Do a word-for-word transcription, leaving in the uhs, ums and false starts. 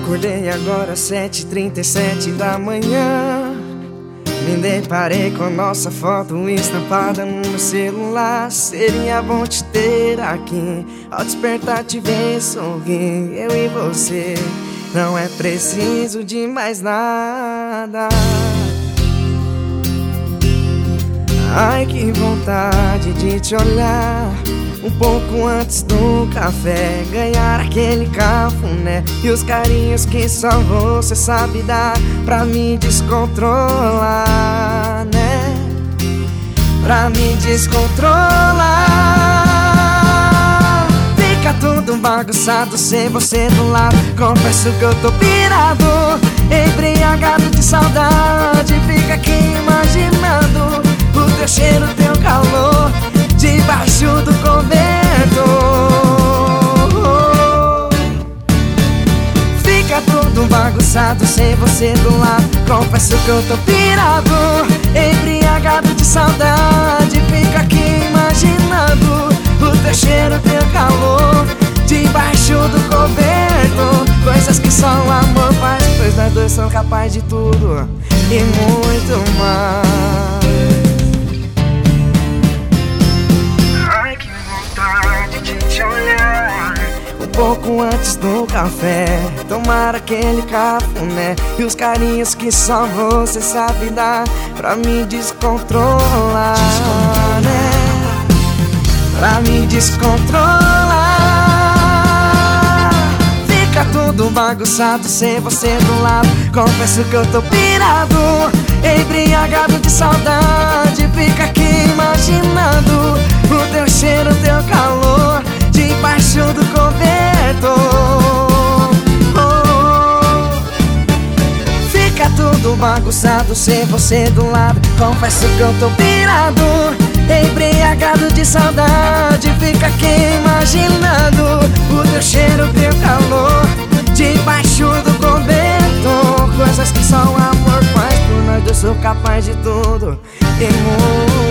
Acordei agora às sete e trinta e sete da manhã. Me deparei com nossa foto estampada no meu celular. Seria bom te ter aqui, ao despertar te ver sorrir. Eu e você, não é preciso de mais nada. Ai, que vontade de te olhar um pouco antes do café, ganhar aquele cafuné e os carinhos que só você sabe dar pra me descontrolar, né? Pra me descontrolar. Fica tudo bagunçado sem você do lado. Confesso que eu tô pirado, embriagado de saudade. Fica aqui imaginando o teu cheiro, teu calor debaixo do cobertor. Fica tudo bagunçado sem você do lado. Confesso que eu tô pirado, embriagado de saudade. Fica aqui imaginando o teu cheiro, teu calor debaixo do cobertor. Coisas que só o amor faz, pois nós dois somos capazes de tudo e muito mais. Um pouco antes do café, tomar aquele cafuné e os carinhos que só você sabe dar pra me descontrolar, né? Pra me descontrolar. Fica tudo bagunçado sem você do lado. Confesso que eu tô pirado, embriagado de saudade. Fica aqui imaginando o teu cheiro, teu calor debaixo do cobertor. Oh, fica tudo bagunçado sem você do lado. Confesso que eu tô pirado, embriagado de saudade. Fica aqui imaginando o teu cheiro, teu calor debaixo do cobertor. Coisas que só o amor faz, por nós dois sou capaz de tudo e muito.